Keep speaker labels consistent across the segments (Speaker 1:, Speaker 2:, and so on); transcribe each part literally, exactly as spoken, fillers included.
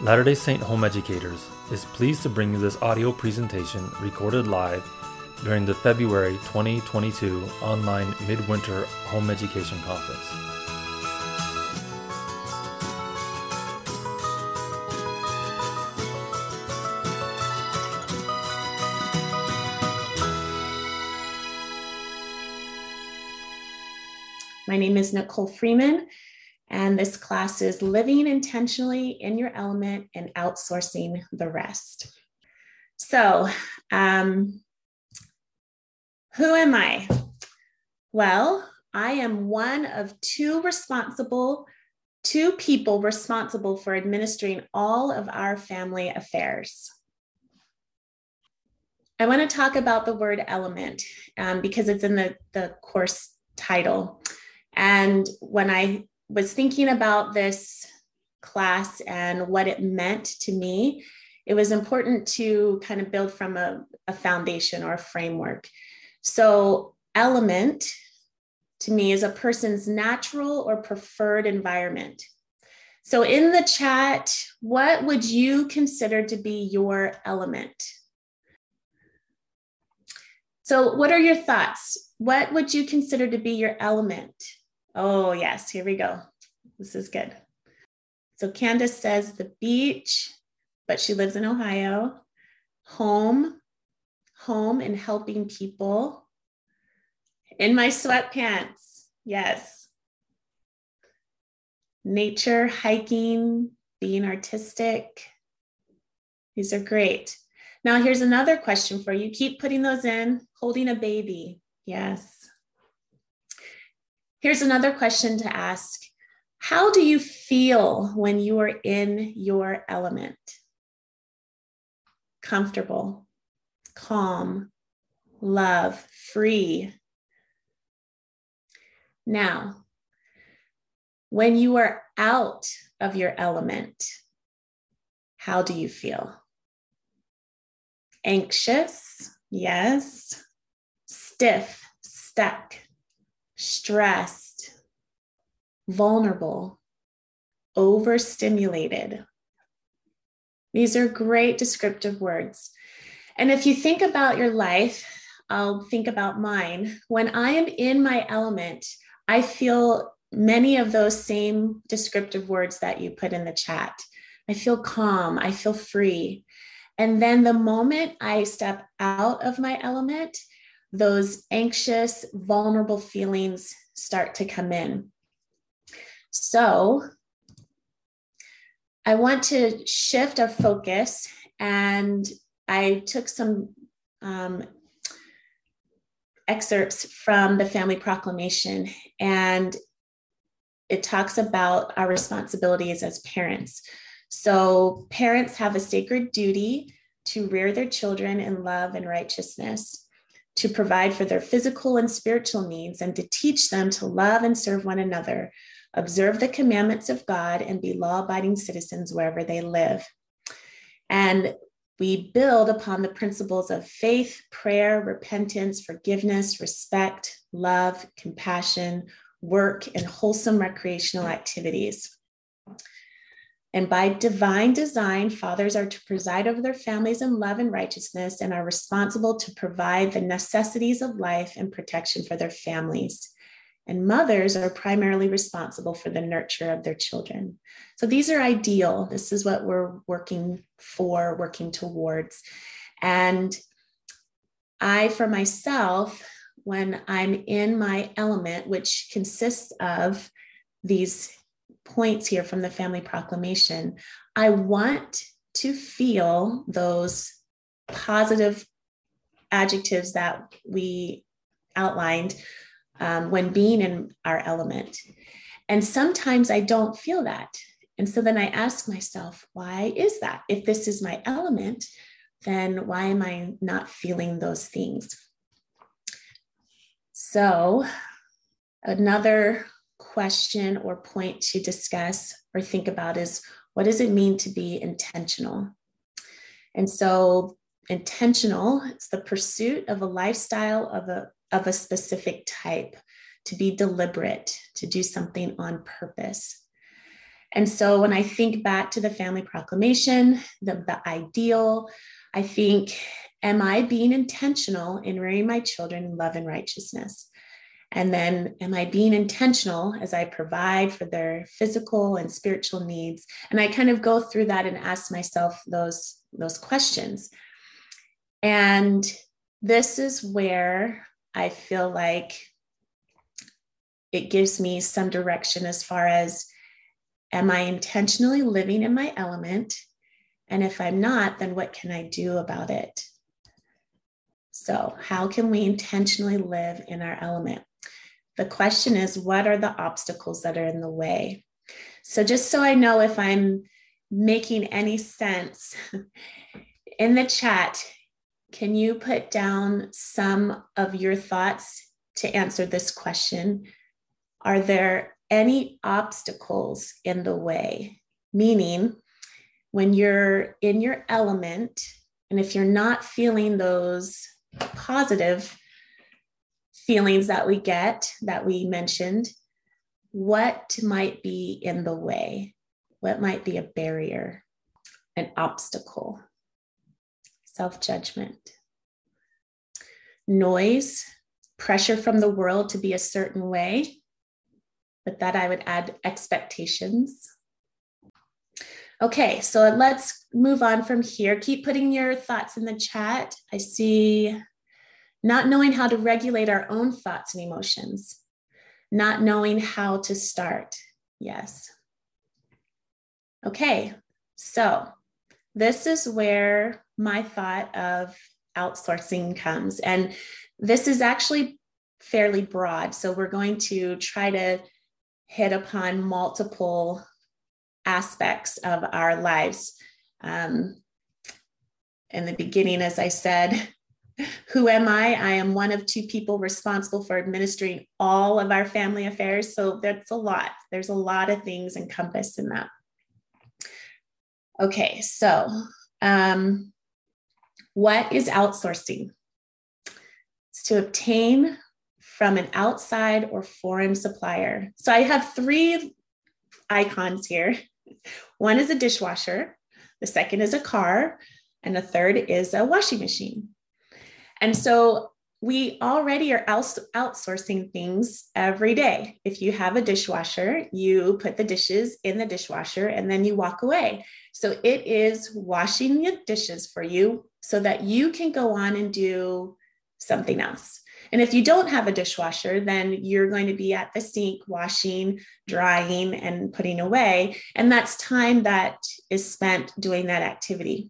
Speaker 1: Latter-day Saint Home Educators is pleased to bring you this audio presentation recorded live during the February twenty twenty-two online Midwinter Home Education Conference.
Speaker 2: My name is Nicole Freeman, and this class is Living Intentionally in Your Element and Outsourcing the Rest. So, um, who am I? Well, I am one of two responsible, two people responsible for administering all of our family affairs. I want to talk about the word element um, because it's in the, the course title. And when I was thinking about this class and what it meant to me, it was important to kind of build from a, a foundation or a framework. So element to me is a person's natural or preferred environment. So in the chat, what would you consider to be your element? So what are your thoughts? What would you consider to be your element? Oh, yes, here we go. This is good. So Candace says the beach, but she lives in Ohio. Home, home and helping people. In my sweatpants, yes. Nature, hiking, being artistic. These are great. Now here's another question for you. Keep putting those in. Holding a baby, yes. Here's another question to ask. How do you feel when you are in your element? Comfortable, calm, love, free. Now, when you are out of your element, how do you feel? Anxious, yes. Stiff, stuck. Stressed, vulnerable, overstimulated. These are great descriptive words. And if you think about your life, I'll think about mine. When I am in my element, I feel many of those same descriptive words that you put in the chat. I feel calm, I feel free. And then the moment I step out of my element, those anxious, vulnerable feelings start to come in. So I want to shift our focus, and I took some um, excerpts from the Family Proclamation, and it talks about our responsibilities as parents. So parents have a sacred duty to rear their children in love and righteousness, to provide for their physical and spiritual needs, and to teach them to love and serve one another, observe the commandments of God, and be law-abiding citizens wherever they live. And we build upon the principles of faith, prayer, repentance, forgiveness, respect, love, compassion, work, and wholesome recreational activities. And by divine design, fathers are to preside over their families in love and righteousness and are responsible to provide the necessities of life and protection for their families. And mothers are primarily responsible for the nurture of their children. So these are ideal. This is what we're working for, working towards. And I, for myself, when I'm in my element, which consists of these points here from the Family Proclamation, I want to feel those positive adjectives that we outlined um, when being in our element. And sometimes I don't feel that. And so then I ask myself, why is that? If this is my element, then why am I not feeling those things? So another question or point to discuss or think about is, what does it mean to be intentional? And so intentional, it's the pursuit of a lifestyle of a, of a specific type, to be deliberate, to do something on purpose. And so when I think back to the family proclamation, the, the ideal, I think, am I being intentional in rearing my children in love and righteousness? And then am I being intentional as I provide for their physical and spiritual needs? And I kind of go through that and ask myself those, those questions. And this is where I feel like it gives me some direction as far as, am I intentionally living in my element? And if I'm not, then what can I do about it? So how can we intentionally live in our element? The question is, what are the obstacles that are in the way? So just so I know if I'm making any sense, in the chat, can you put down some of your thoughts to answer this question? Are there any obstacles in the way? Meaning, when you're in your element, and if you're not feeling those positive feelings that we get, that we mentioned, what might be in the way? What might be a barrier, an obstacle? Self-judgment, noise, pressure from the world to be a certain way. But that I would add expectations. Okay, so let's move on from here. Keep putting your thoughts in the chat. I see not knowing how to regulate our own thoughts and emotions, not knowing how to start. Yes. Okay, so this is where my thought of outsourcing comes. And this is actually fairly broad. So we're going to try to hit upon multiple aspects of our lives. Um, in the beginning, as I said, who am I? I am one of two people responsible for administering all of our family affairs. So that's a lot. There's a lot of things encompassed in that. Okay, so um, what is outsourcing? It's to obtain from an outside or foreign supplier. So I have three icons here. One is a dishwasher, the second is a car, and the third is a washing machine. And so we already are outsourcing things every day. If you have a dishwasher, you put the dishes in the dishwasher and then you walk away. So it is washing the dishes for you so that you can go on and do something else. And if you don't have a dishwasher, then you're going to be at the sink washing, drying, and putting away. And that's time that is spent doing that activity.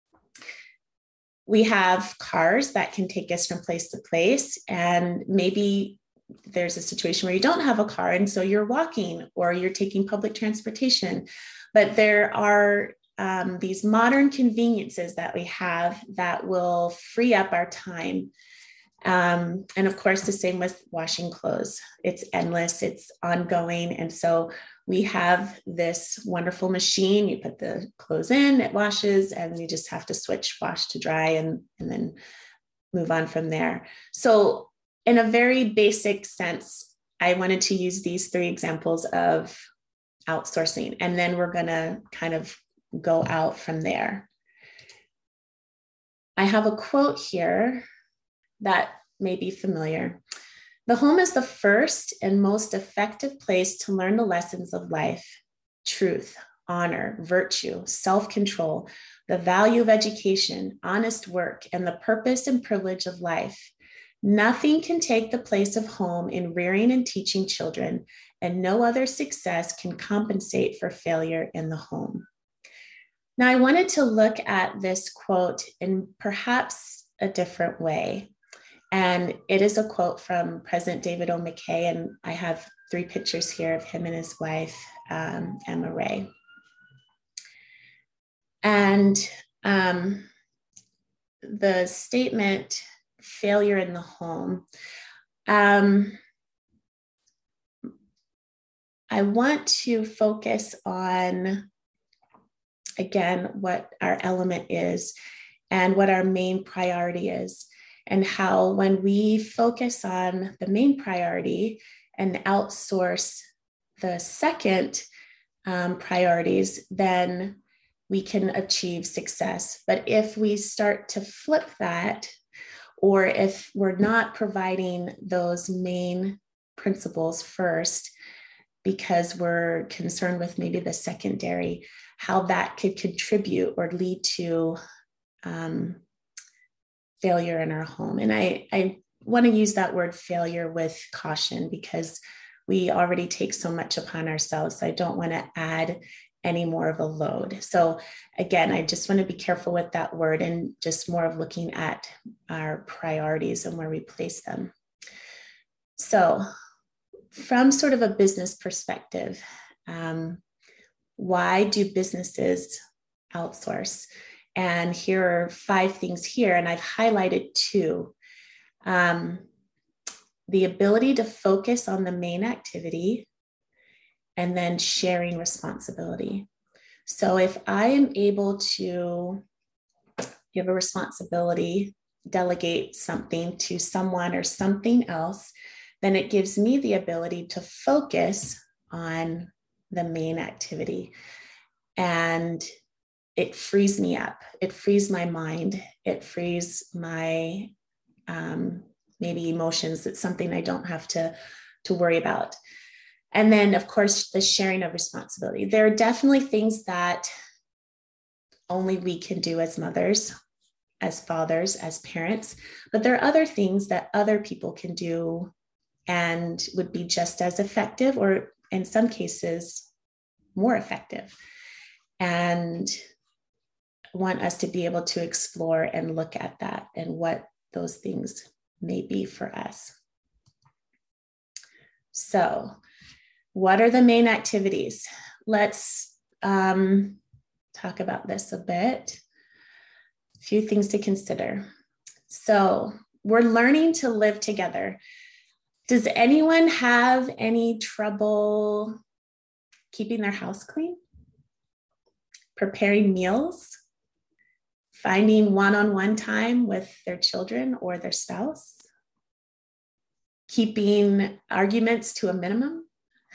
Speaker 2: We have cars that can take us from place to place. And maybe there's a situation where you don't have a car, and so you're walking or you're taking public transportation. But there are um, these modern conveniences that we have that will free up our time. Um, and of course, the same with washing clothes. It's endless, it's ongoing. And so we have this wonderful machine. You put the clothes in, it washes, and then you just have to switch wash to dry and, and then move on from there. So in a very basic sense, I wanted to use these three examples of outsourcing, and then we're going to kind of go out from there. I have a quote here that may be familiar. The home is the first and most effective place to learn the lessons of life, truth, honor, virtue, self-control, the value of education, honest work, and the purpose and privilege of life. Nothing can take the place of home in rearing and teaching children, and no other success can compensate for failure in the home. Now, I wanted to look at this quote in perhaps a different way. And it is a quote from President David O. McKay, and I have three pictures here of him and his wife, um, Emma Ray. And um, the statement, failure in the home, um, I want to focus on, again, what our element is and what our main priority is. And how when we focus on the main priority and outsource the second, um, priorities, then we can achieve success. But if we start to flip that, or if we're not providing those main principles first, because we're concerned with maybe the secondary, how that could contribute or lead to um, failure in our home. And I, I want to use that word failure with caution, because we already take so much upon ourselves. I don't want to add any more of a load. So again, I just want to be careful with that word and just more of looking at our priorities and where we place them. So from sort of a business perspective, um, why do businesses outsource? And here are five things here, and I've highlighted two. Um, the ability to focus on the main activity, and then sharing responsibility. So if I am able to give a responsibility, delegate something to someone or something else, then it gives me the ability to focus on the main activity. And it frees me up. It frees my mind. It frees my um, maybe emotions. It's something I don't have to, to worry about. And then, of course, the sharing of responsibility. There are definitely things that only we can do as mothers, as fathers, as parents, but there are other things that other people can do and would be just as effective, or in some cases, more effective. And want us to be able to explore and look at that and what those things may be for us. So, what are the main activities? Let's um, talk about this a bit. A few things to consider. So, we're learning to live together. Does anyone have any trouble keeping their house clean? Preparing meals? Finding one-on-one time with their children or their spouse? Keeping arguments to a minimum?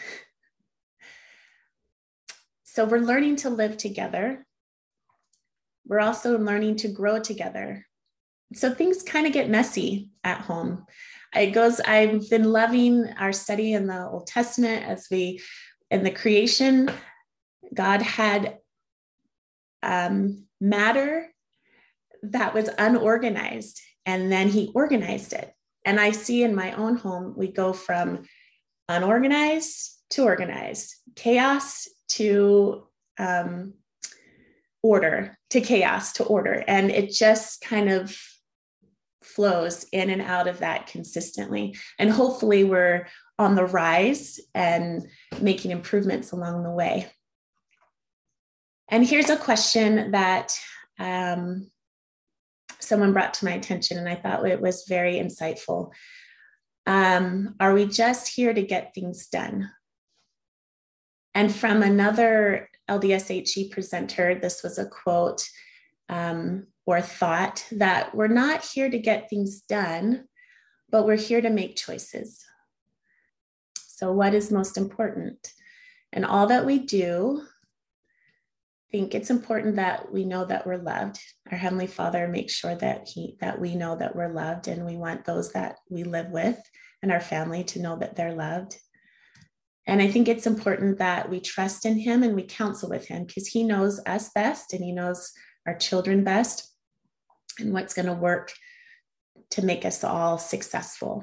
Speaker 2: So we're learning to live together. We're also learning to grow together. So things kind of get messy at home. It goes, I've been loving our study in the Old Testament as we, in the creation, God had um, matter that was unorganized, and then he organized it. And I see in my own home, we go from unorganized to organized, chaos to um, order, to chaos to order. And it just kind of flows in and out of that consistently. And hopefully we're on the rise and making improvements along the way. And here's a question that um, someone brought to my attention, and I thought it was very insightful. Um, are we just here to get things done? And from another L D S H E presenter, this was a quote um, or thought that we're not here to get things done, but we're here to make choices. So what is most important? And all that we do, I think it's important that we know that we're loved. Our Heavenly Father makes sure that he that we know that we're loved, and we want those that we live with and our family to know that they're loved. And I think it's important that we trust in him and we counsel with him, because he knows us best and he knows our children best and what's going to work to make us all successful.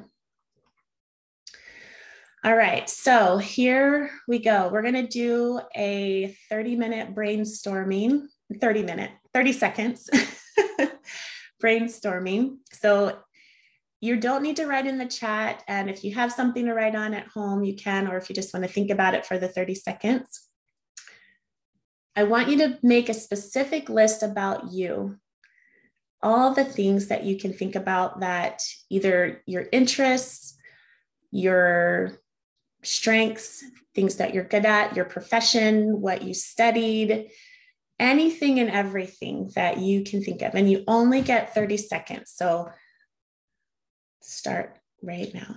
Speaker 2: All right, so here we go. We're going to do a thirty minute brainstorming, thirty minute, thirty seconds brainstorming. So you don't need to write in the chat. And if you have something to write on at home, you can, or if you just want to think about it for the thirty seconds. I want you to make a specific list about you. All the things that you can think about that either your interests, your strengths, things that you're good at, your profession, what you studied, anything and everything that you can think of. And you only get thirty seconds. So start right now.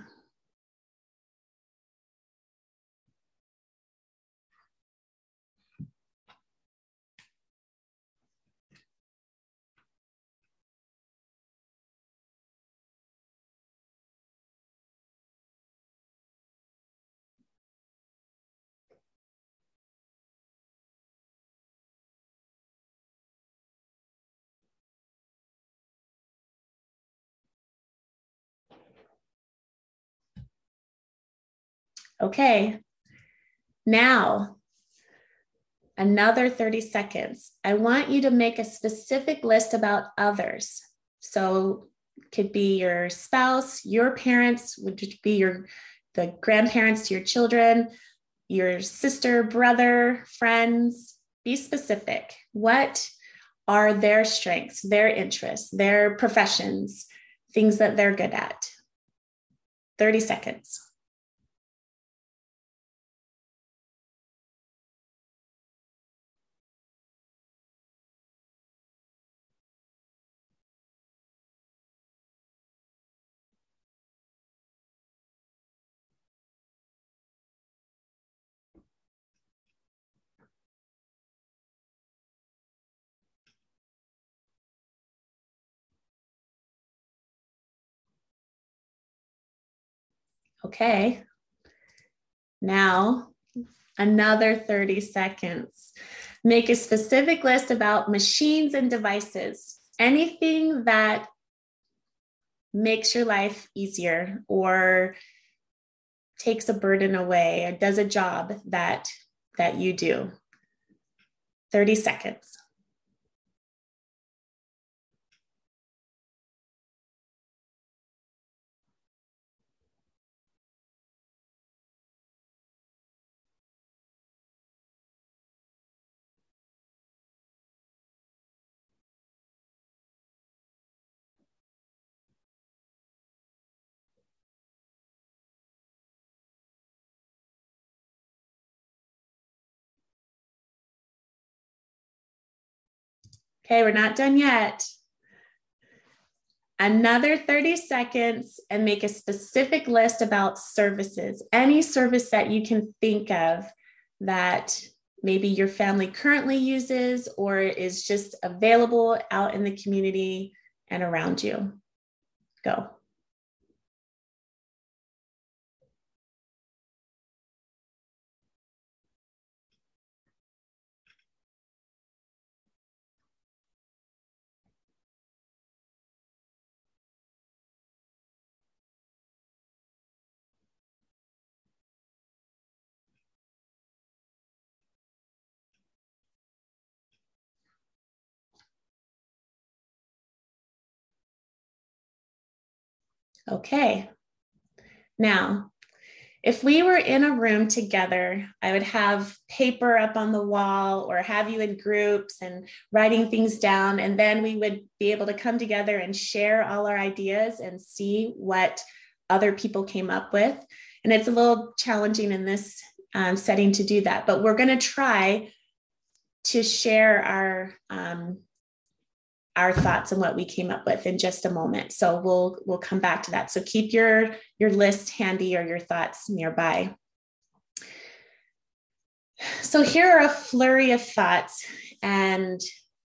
Speaker 2: Okay, now another thirty seconds. I want you to make a specific list about others. So it could be your spouse, your parents, would be your the grandparents to your children, your sister, brother, friends. Be specific. What are their strengths, their interests, their professions, things that they're good at? thirty seconds. Okay, now another thirty seconds. Make a specific list about machines and devices, anything that makes your life easier or takes a burden away or does a job that, that you do. thirty seconds. Okay, we're not done yet. Another thirty seconds and make a specific list about services, any service that you can think of that maybe your family currently uses or is just available out in the community and around you. Go. Okay. Now, if we were in a room together, I would have paper up on the wall or have you in groups and writing things down. And then we would be able to come together and share all our ideas and see what other people came up with. And it's a little challenging in this um, setting to do that, but we're going to try to share our um, our thoughts and what we came up with in just a moment. So we'll we'll come back to that. So keep your, your list handy or your thoughts nearby. So here are a flurry of thoughts, and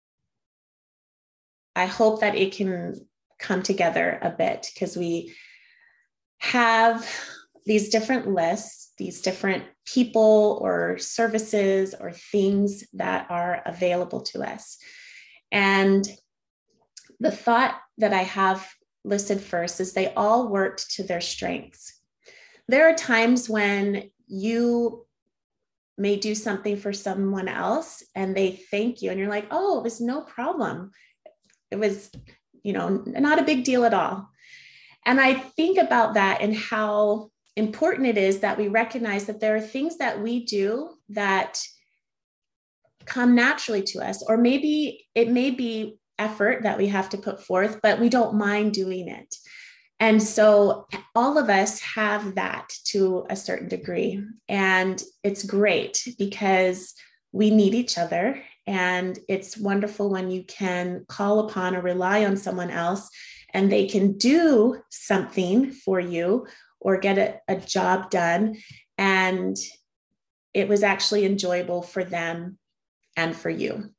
Speaker 2: I hope that it can come together a bit because we have these different lists, these different people or services or things that are available to us. And the thought that I have listed first is they all worked to their strengths. There are times when you may do something for someone else and they thank you and you're like, oh, it was no problem. It was, you know, not a big deal at all. And I think about that and how important it is that we recognize that there are things that we do that come naturally to us, or maybe it may be effort that we have to put forth, but we don't mind doing it. And so all of us have that to a certain degree. And it's great because we need each other. And it's wonderful when you can call upon or rely on someone else and they can do something for you or get a, a job done. And it was actually enjoyable for them and for you.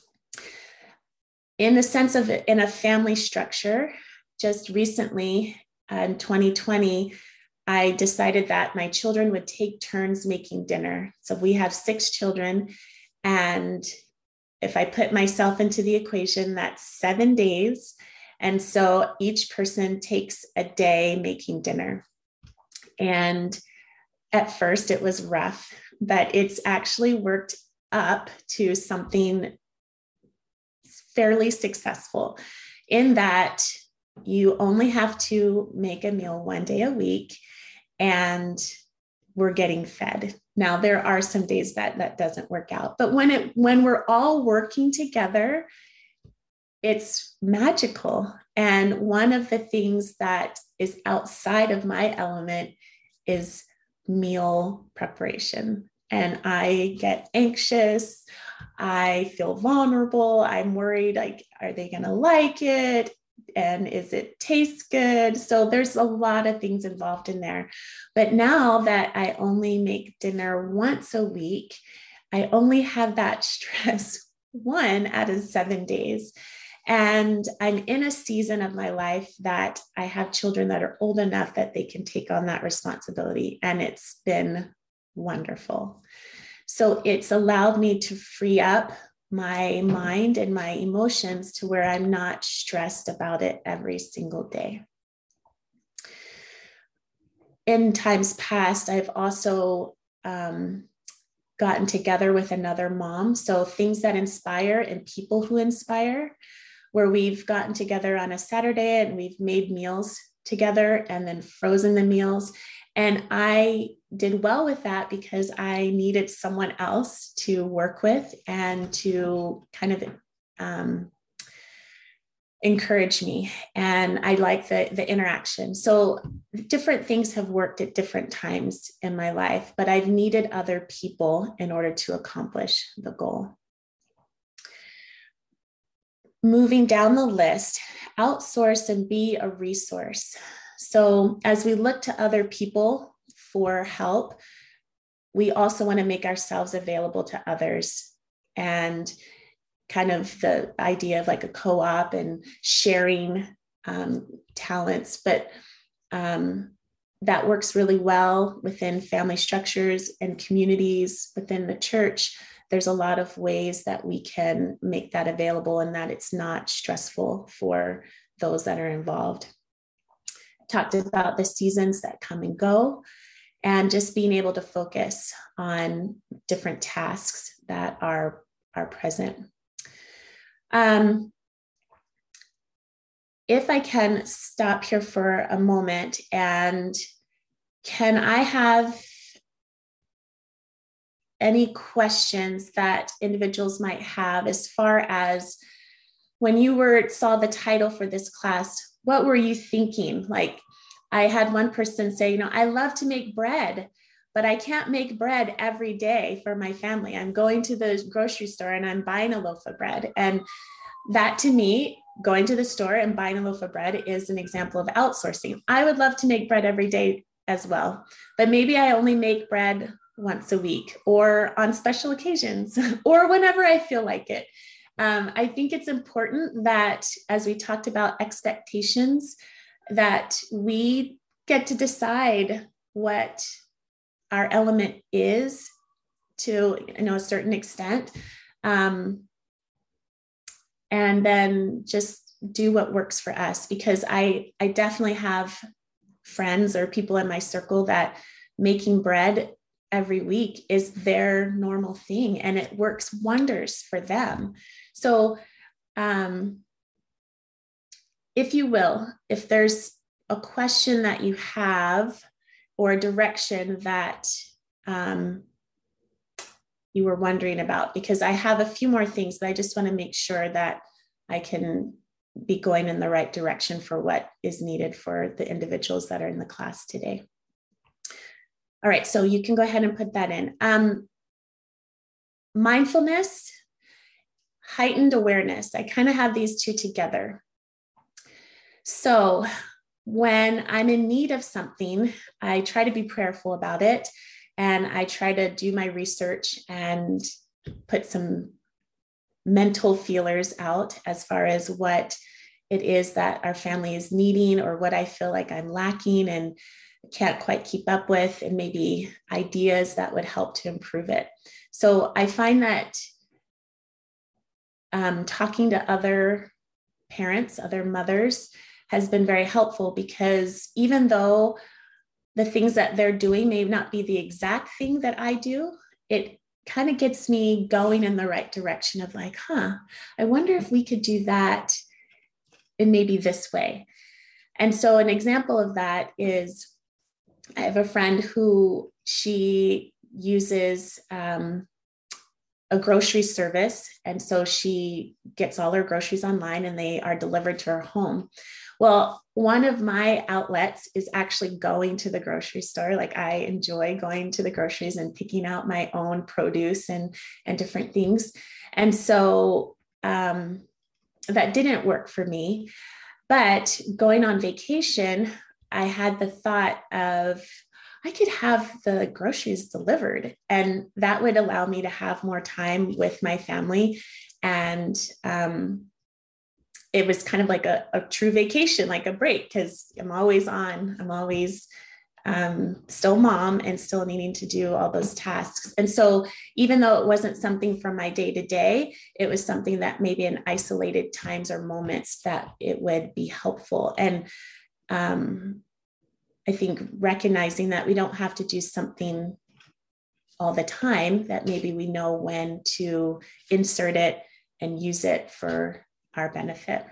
Speaker 2: In the sense of in a family structure, just recently uh, in twenty twenty, I decided that my children would take turns making dinner. So we have six children. And if I put myself into the equation, that's seven days. And so each person takes a day making dinner. And at first it was rough, but it's actually worked up to something fairly successful in that you only have to make a meal one day a week and we're getting fed. Now, there are some days that that doesn't work out, but when it when we're all working together, it's magical. And one of the things that is outside of my element is meal preparation. And I get anxious. I feel vulnerable. I'm worried, like, are they going to like it? And is it taste good? So there's a lot of things involved in there. But now that I only make dinner once a week, I only have that stress one out of seven days. And I'm in a season of my life that I have children that are old enough that they can take on that responsibility. And it's been wonderful. So it's allowed me to free up my mind and my emotions to where I'm not stressed about it every single day. In times past, I've also um, gotten together with another mom. So things that inspire and people who inspire, where we've gotten together on a Saturday and we've made meals together and then frozen the meals. And I did well with that because I needed someone else to work with and to kind of um, encourage me. And I like the, the interaction. So different things have worked at different times in my life, but I've needed other people in order to accomplish the goal. Moving down the list, outsource and be a resource. So as we look to other people for help, we also want to make ourselves available to others. And kind of the idea of like a co-op and sharing um, talents, but um, that works really well within family structures and communities within the church. There's a lot of ways that we can make that available and that it's not stressful for those that are involved. I talked about the seasons that come and go and just being able to focus on different tasks that are, are present. Um, if I can stop here for a moment, and can I have any questions that individuals might have as far as when you were saw the title for this class, what were you thinking? Like, I had one person say, you know, I love to make bread, but I can't make bread every day for my family. I'm going to the grocery store and I'm buying a loaf of bread. And that, to me, going to the store and buying a loaf of bread is an example of outsourcing. I would love to make bread every day as well, but maybe I only make bread once a week or on special occasions or whenever I feel like it. Um, I think it's important that, as we talked about expectations, that we get to decide what our element is to, you know, a certain extent. Um, and then just do what works for us, because I, I definitely have friends or people in my circle that making bread every week is their normal thing and it works wonders for them. So um, if you will, if there's a question that you have or a direction that um, you were wondering about, because I have a few more things, but I just want to make sure that I can be going in the right direction for what is needed for the individuals that are in the class today. All right, so you can go ahead and put that in. Um, mindfulness, heightened awareness. I kind of have these two together. So when I'm in need of something, I try to be prayerful about it, and I try to do my research and put some mental feelers out as far as what it is that our family is needing or what I feel like I'm lacking and can't quite keep up with, and maybe ideas that would help to improve it. So I find that um, talking to other parents, other mothers, has been very helpful, because even though the things that they're doing may not be the exact thing that I do, it kind of gets me going in the right direction of like, huh, I wonder if we could do that in maybe this way. And so an example of that is I have a friend who she uses um, a grocery service. And so she gets all her groceries online and they are delivered to her home. Well, one of my outlets is actually going to the grocery store. Like I enjoy going to the groceries and picking out my own produce and, and different things. And so um, that didn't work for me. But going on vacation, I had the thought of, I could have the groceries delivered, and that would allow me to have more time with my family. And um, it was kind of like a, a true vacation, like a break, because I'm always on, I'm always um, still mom and still needing to do all those tasks. And so even though it wasn't something from my day to day, it was something that maybe in isolated times or moments that it would be helpful. And um, I think recognizing that we don't have to do something all the time, that maybe we know when to insert it and use it for our benefit.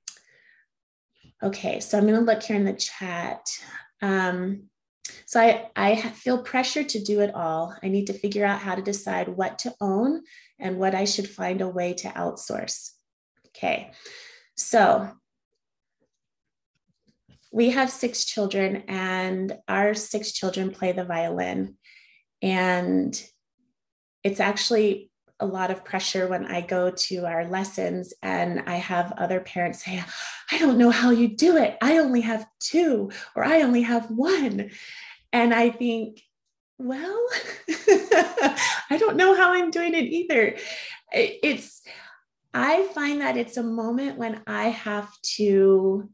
Speaker 2: Okay, so I'm going to look here in the chat. Um, so I, I feel pressure to do it all. I need to figure out how to decide what to own and what I should find a way to outsource. Okay, so we have six children, and our six children play the violin. And it's actually a lot of pressure when I go to our lessons and I have other parents say, I don't know how you do it. I only have two, or I only have one. And I think, well, I don't know how I'm doing it either. It's, I find that it's a moment when I have to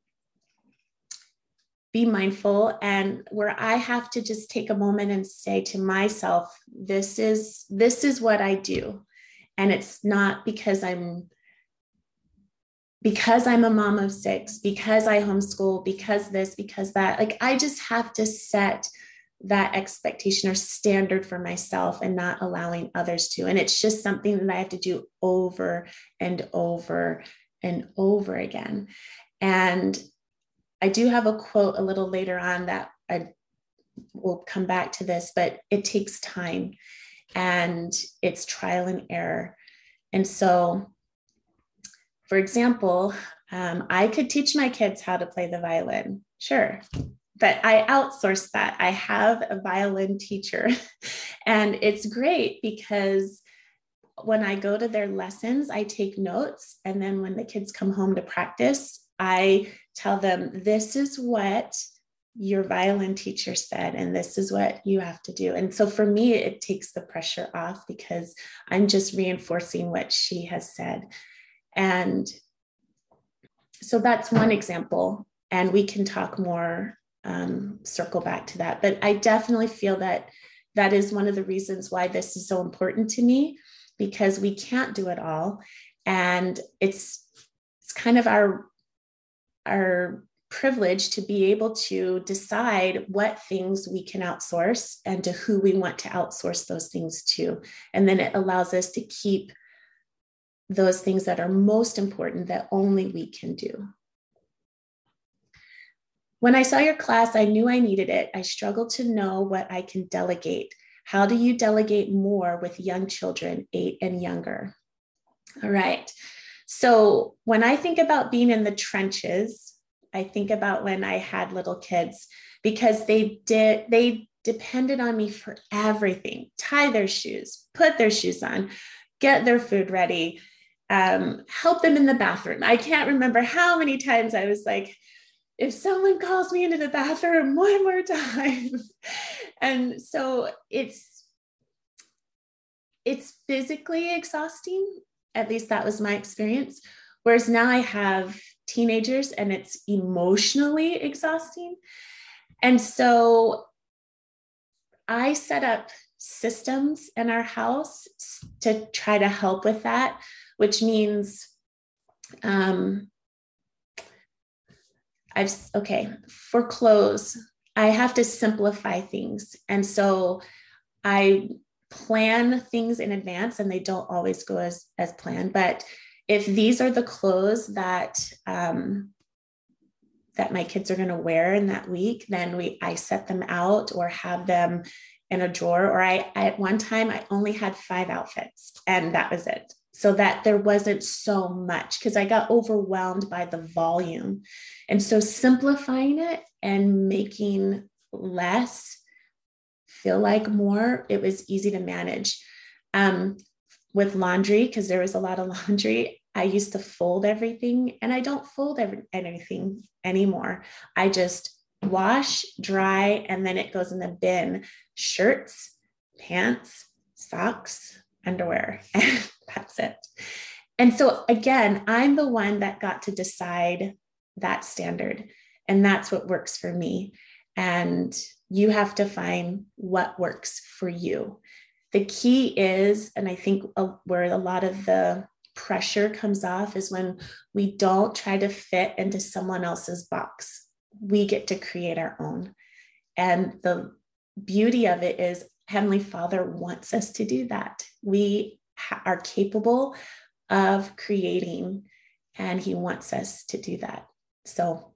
Speaker 2: be mindful, and where I have to just take a moment and say to myself, this is, this is what I do. And it's not because I'm, because I'm a mom of six, because I homeschool, because this, because that, like, I just have to set that expectation or standard for myself and not allowing others to. And it's just something that I have to do over and over and over again. And I do have a quote a little later on that I will come back to this, but it takes time and it's trial and error. And so, for example, um, I could teach my kids how to play the violin, sure, but I outsource that. I have a violin teacher, and it's great because when I go to their lessons, I take notes. And then when the kids come home to practice, I tell them, this is what your violin teacher said, and this is what you have to do. And so for me, it takes the pressure off because I'm just reinforcing what she has said. And so that's one example, and we can talk more, um, circle back to that. But I definitely feel that that is one of the reasons why this is so important to me, because we can't do it all. And it's, it's kind of our our privilege to be able to decide what things we can outsource and to who we want to outsource those things to. And then it allows us to keep those things that are most important that only we can do. When I saw your class, I knew I needed it. I struggled to know what I can delegate. How do you delegate more with young children, eight and younger? All right. So when I think about being in the trenches, I think about when I had little kids, because they did, they depended on me for everything: tie their shoes, put their shoes on, get their food ready, um, help them in the bathroom. I can't remember how many times I was like, if someone calls me into the bathroom one more time. And so it's, it's physically exhausting. At least that was my experience. Whereas now I have teenagers and it's emotionally exhausting. And so I set up systems in our house to try to help with that, which means um, I've, okay, for clothes, I have to simplify things. And so I plan things in advance and they don't always go as, as planned. But if these are the clothes that, um, that my kids are going to wear in that week, then we, I set them out or have them in a drawer. Or I, I, at one time, I only had five outfits and that was it. So that there wasn't so much because I got overwhelmed by the volume. And so simplifying it and making less feel like more, it was easy to manage. Um, with laundry, because there was a lot of laundry, I used to fold everything and I don't fold every, anything anymore. I just wash, dry, and then it goes in the bin. Shirts, pants, socks, underwear, and that's it. And so again, I'm the one that got to decide that standard, and that's what works for me. And you have to find what works for you. The key is, and I think where a lot of the pressure comes off is when we don't try to fit into someone else's box. We get to create our own. And the beauty of it is Heavenly Father wants us to do that. We ha- are capable of creating, and He wants us to do that. So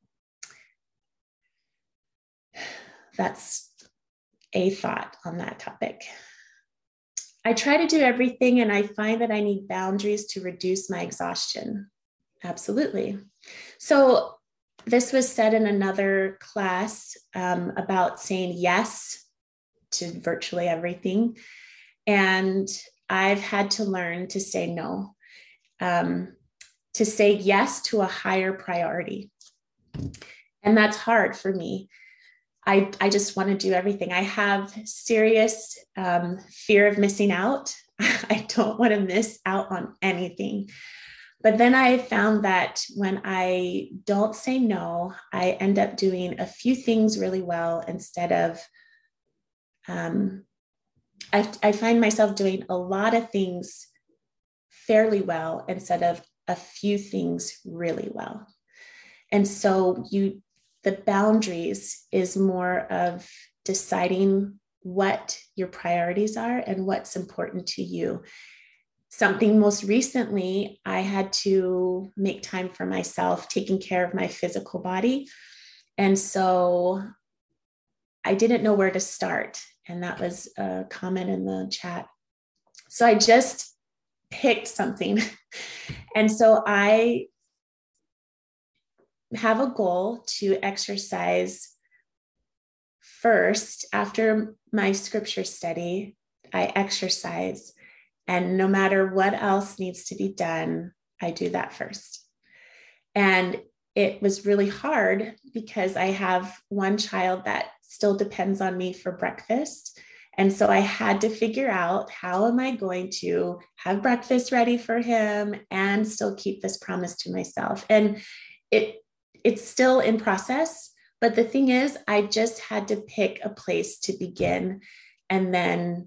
Speaker 2: that's a thought on that topic. I try to do everything, and I find that I need boundaries to reduce my exhaustion. Absolutely. So this was said in another class um, about saying yes to virtually everything. And I've had to learn to say no, um, to say yes to a higher priority. And that's hard for me. I, I just want to do everything. I have serious um, fear of missing out. I don't want to miss out on anything. But then I found that when I don't say no, I end up doing a few things really well instead of, um, I, I find myself doing a lot of things fairly well instead of a few things really well. And so you, the boundaries is more of deciding what your priorities are and what's important to you. Something most recently, I had to make time for myself, taking care of my physical body. And so I didn't know where to start. And that was a comment in the chat. So I just picked something. And so I have a goal to exercise first. After my scripture study, I exercise, and no matter what else needs to be done, I do that first. And it was really hard because I have one child that still depends on me for breakfast. And so I had to figure out, how am I going to have breakfast ready for him and still keep this promise to myself? And it It's still in process, but the thing is, I just had to pick a place to begin and then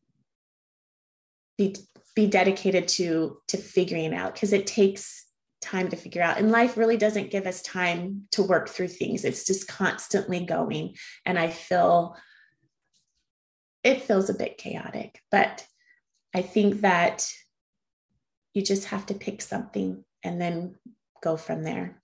Speaker 2: be, be dedicated to, to figuring out, because it takes time to figure out. And life really doesn't give us time to work through things. It's just constantly going. And I feel, it feels a bit chaotic, but I think that you just have to pick something and then go from there.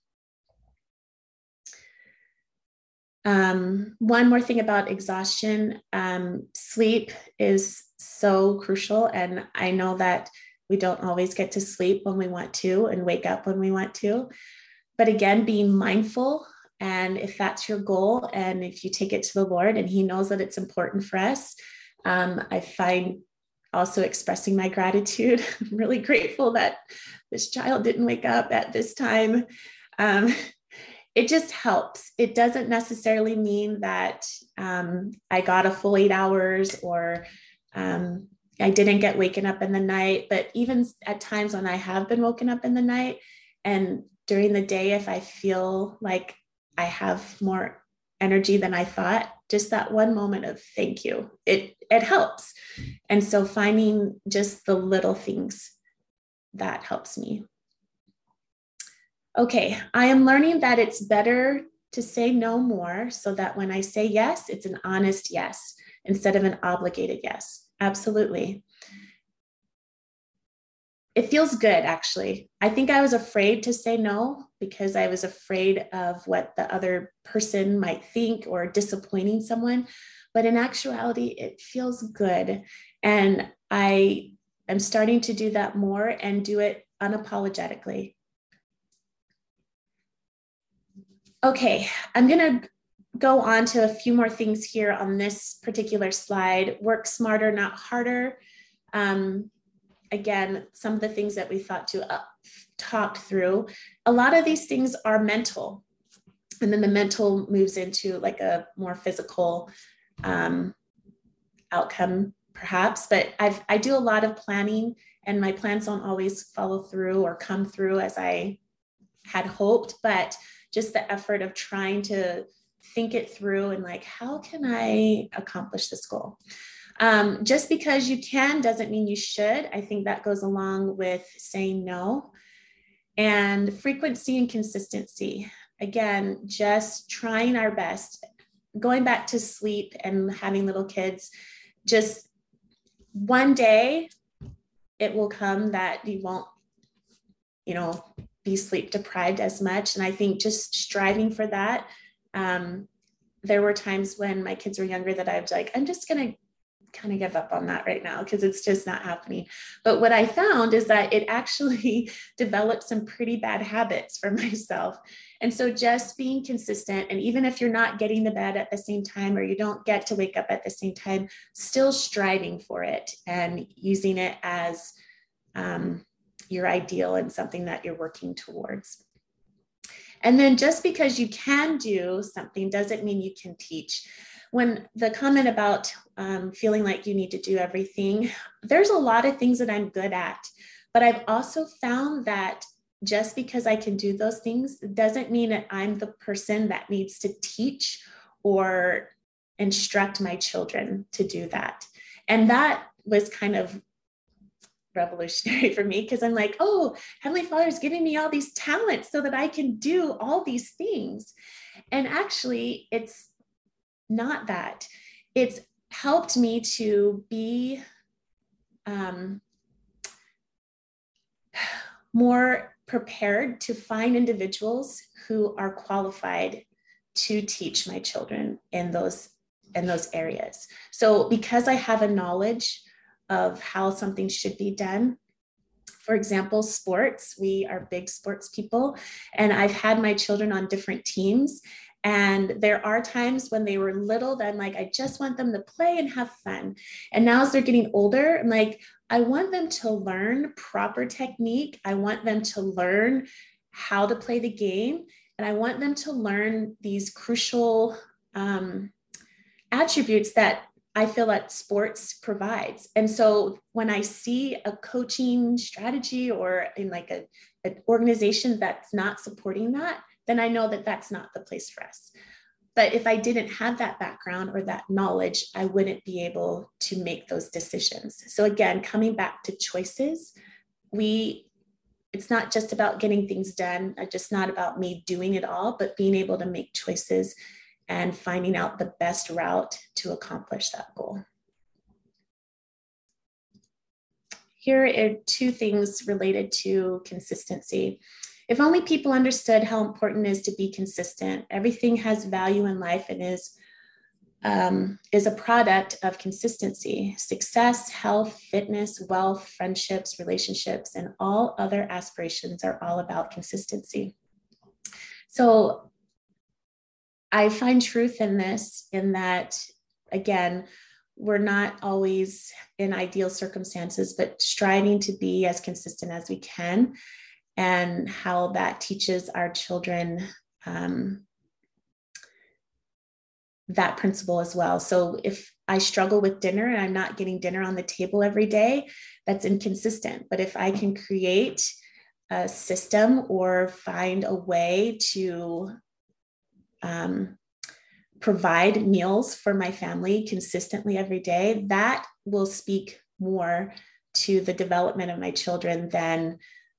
Speaker 2: Um, one more thing about exhaustion, um, sleep is so crucial. And I know that we don't always get to sleep when we want to and wake up when we want to. But again, being mindful, and if that's your goal, and if you take it to the Lord and He knows that it's important for us, um, I find also expressing my gratitude. I'm really grateful that this child didn't wake up at this time. Um, It just helps. It doesn't necessarily mean that um, I got a full eight hours or um, I didn't get waken up in the night. But even at times when I have been woken up in the night and during the day, if I feel like I have more energy than I thought, just that one moment of thank you, it, it helps. And so finding just the little things, that helps me. Okay, I am learning that it's better to say no more so that when I say yes, it's an honest yes instead of an obligated yes. Absolutely. It feels good, actually. I think I was afraid to say no because I was afraid of what the other person might think or disappointing someone. But in actuality, it feels good. And I am starting to do that more and do it unapologetically. Okay, I'm going to go on to a few more things here on this particular slide. Work smarter, not harder. Um, again, some of the things that we thought to uh, talk through. A lot of these things are mental. And then the mental moves into like a more physical um, outcome, perhaps. But I've, I do a lot of planning, and my plans don't always follow through or come through as I had hoped. But just the effort of trying to think it through and like, how can I accomplish this goal? Um, just because you can doesn't mean you should. I think that goes along with saying no. And frequency and consistency. Again, just trying our best. Going back to sleep and having little kids, just one day it will come that you won't, you know, be sleep deprived as much. And I think just striving for that. Um, there were times when my kids were younger that I was like, I'm just going to kind of give up on that right now because it's just not happening. But what I found is that it actually developed some pretty bad habits for myself. And so just being consistent, and even if you're not getting to bed at the same time or you don't get to wake up at the same time, still striving for it and using it as um, your ideal and something that you're working towards. And then just because you can do something doesn't mean you can teach. When the comment about um, feeling like you need to do everything, there's a lot of things that I'm good at, but I've also found that just because I can do those things doesn't mean that I'm the person that needs to teach or instruct my children to do that. And that was kind of revolutionary for me because I'm like, oh, Heavenly Father is giving me all these talents so that I can do all these things. And actually, it's not that. It's helped me to be um, more prepared to find individuals who are qualified to teach my children in those in those areas. So because I have a knowledge of how something should be done, for example, sports, we are big sports people, and I've had my children on different teams. And there are times when they were little that I'm like, I just want them to play and have fun. And now as they're getting older, I'm like, I want them to learn proper technique. I want them to learn how to play the game. And I want them to learn these crucial um, attributes that I feel that sports provides. And so when I see a coaching strategy or in like a, an organization that's not supporting that, then I know that that's not the place for us. But if I didn't have that background or that knowledge, I wouldn't be able to make those decisions. So again, coming back to choices, we, it's not just about getting things done, just not about me doing it all, but being able to make choices and finding out the best route to accomplish that goal. Here are two things related to consistency. If only people understood how important it is to be consistent. Everything has value in life and is, um, is a product of consistency. Success, health, fitness, wealth, friendships, relationships, and all other aspirations are all about consistency. So I find truth in this, in that, again, we're not always in ideal circumstances, but striving to be as consistent as we can, and how that teaches our children um, that principle as well. So if I struggle with dinner and I'm not getting dinner on the table every day, that's inconsistent. But if I can create a system or find a way to um, provide meals for my family consistently every day, that will speak more to the development of my children than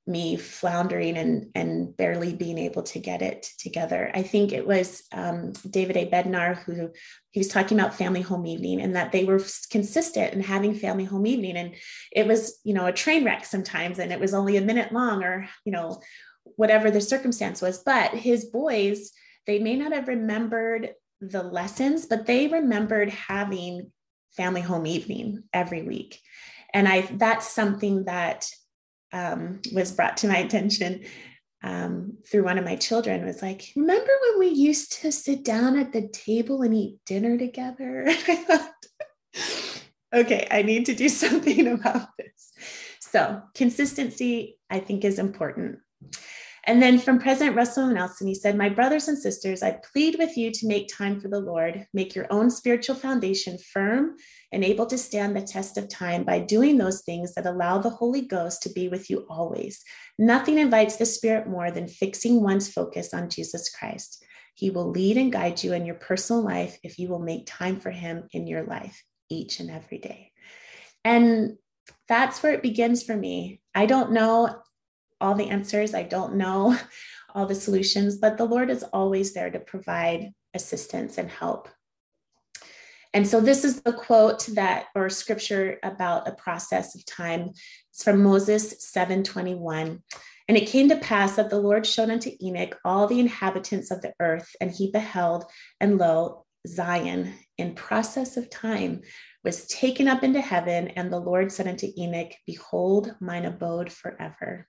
Speaker 2: me floundering and, and barely being able to get it together. I think it was um, David A. Bednar who he was talking about family home evening, and that they were consistent in having family home evening. And it was, you know, a train wreck sometimes, and it was only a minute long, or, you know, whatever the circumstance was. But his boys, they may not have remembered the lessons, but they remembered having family home evening every week. And I, that's something that um, was brought to my attention um, through one of my children. It was like, remember when we used to sit down at the table and eat dinner together? I thought, okay, I need to do something about this. So consistency, I think, is important. And then from President Russell Nelson, he said, my brothers and sisters, I plead with you to make time for the Lord, make your own spiritual foundation firm and able to stand the test of time by doing those things that allow the Holy Ghost to be with you always. Nothing invites the Spirit more than fixing one's focus on Jesus Christ. He will lead and guide you in your personal life if you will make time for him in your life each and every day. And that's where it begins for me. I don't know all the answers. I don't know all the solutions, but the Lord is always there to provide assistance and help. And so this is the quote that, or scripture about a process of time. It's from Moses seven twenty-one. And it came to pass that the Lord showed unto Enoch all the inhabitants of the earth, and he beheld, and lo, Zion in process of time was taken up into heaven. And the Lord said unto Enoch, behold, mine abode forever.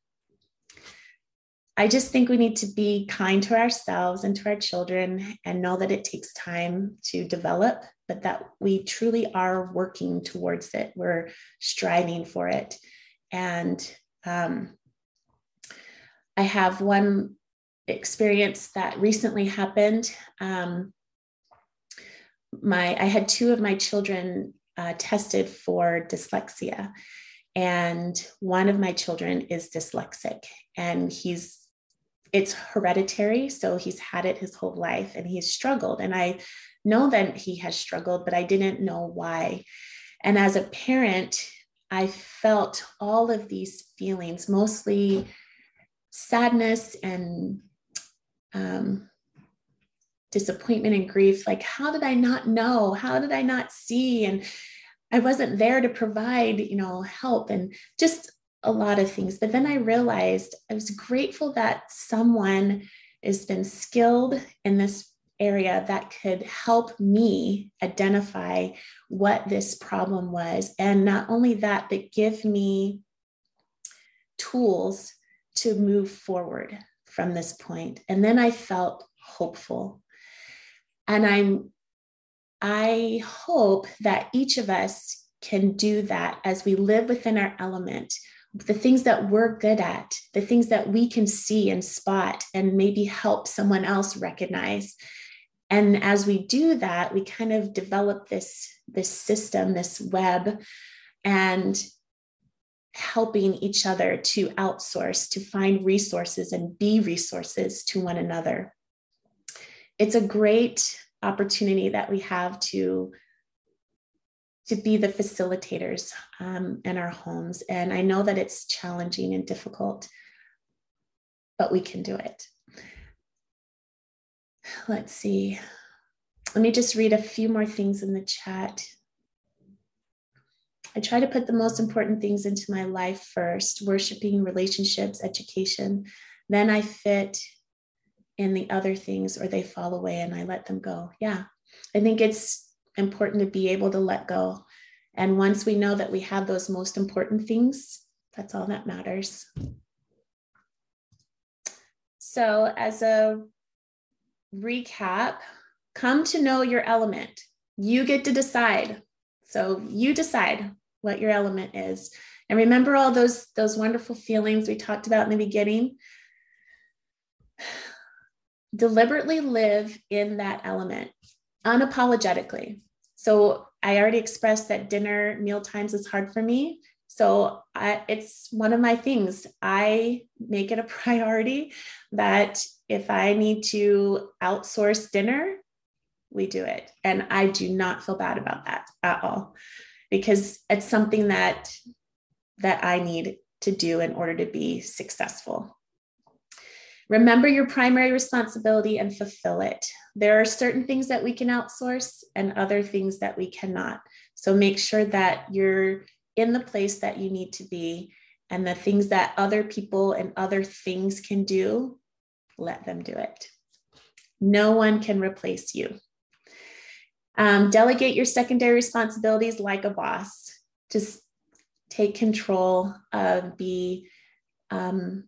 Speaker 2: I just think we need to be kind to ourselves and to our children and know that it takes time to develop, but that we truly are working towards it. We're striving for it. And um, I have one experience that recently happened. Um, my I had two of my children uh, tested for dyslexia, and one of my children is dyslexic, and he's it's hereditary. So he's had it his whole life, and he's struggled. And I know that he has struggled, but I didn't know why. And as a parent, I felt all of these feelings, mostly sadness and um, disappointment and grief. Like, how did I not know? How did I not see? And I wasn't there to provide, you know, help, and just a lot of things. But then I realized I was grateful that someone has been skilled in this area that could help me identify what this problem was. And not only that, but give me tools to move forward from this point. And then I felt hopeful. And I'm, I hope that each of us can do that as we live within our element, the things that we're good at, the things that we can see and spot and maybe help someone else recognize. And as we do that, we kind of develop this, this system, this web, and helping each other to outsource, to find resources and be resources to one another. It's a great opportunity that we have to to be the facilitators um, in our homes. And I know that it's challenging and difficult, but we can do it. Let's see. Let me just read a few more things in the chat. I try to put the most important things into my life first: worshiping, relationships, education. Then I fit in the other things, or they fall away and I let them go. Yeah, I think it's important to be able to let go. And once we know that we have those most important things, that's all that matters. So as a recap, come to know your element. You get to decide. So you decide what your element is. And remember all those, those wonderful feelings we talked about in the beginning. Deliberately live in that element, unapologetically. So I already expressed that dinner, meal times is hard for me. So I, it's one of my things. I make it a priority that if I need to outsource dinner, we do it. And I do not feel bad about that at all, because it's something that, that I need to do in order to be successful. Remember your primary responsibility and fulfill it. There are certain things that we can outsource and other things that we cannot. So make sure that you're in the place that you need to be, and the things that other people and other things can do, let them do it. No one can replace you. Um, delegate your secondary responsibilities like a boss. Just take control, uh, be um,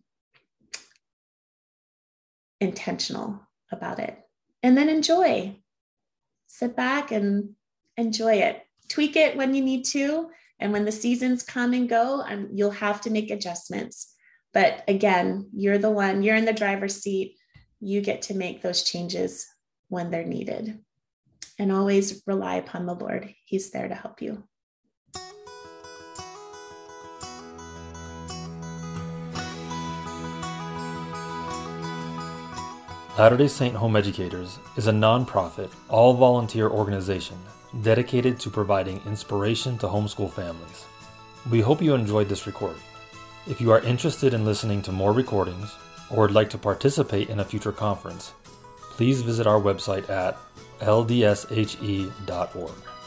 Speaker 2: intentional about it, and then enjoy. Sit back and enjoy it. Tweak it when you need to, and when the seasons come and go, um, you'll have to make adjustments. But again, you're the one, you're in the driver's seat. You get to make those changes when they're needed. And always rely upon the Lord. He's there to help you.
Speaker 1: Latter-day Saint Home Educators is a nonprofit, all-volunteer organization dedicated to providing inspiration to homeschool families. We hope you enjoyed this recording. If you are interested in listening to more recordings or would like to participate in a future conference, please visit our website at l d s h e dot org.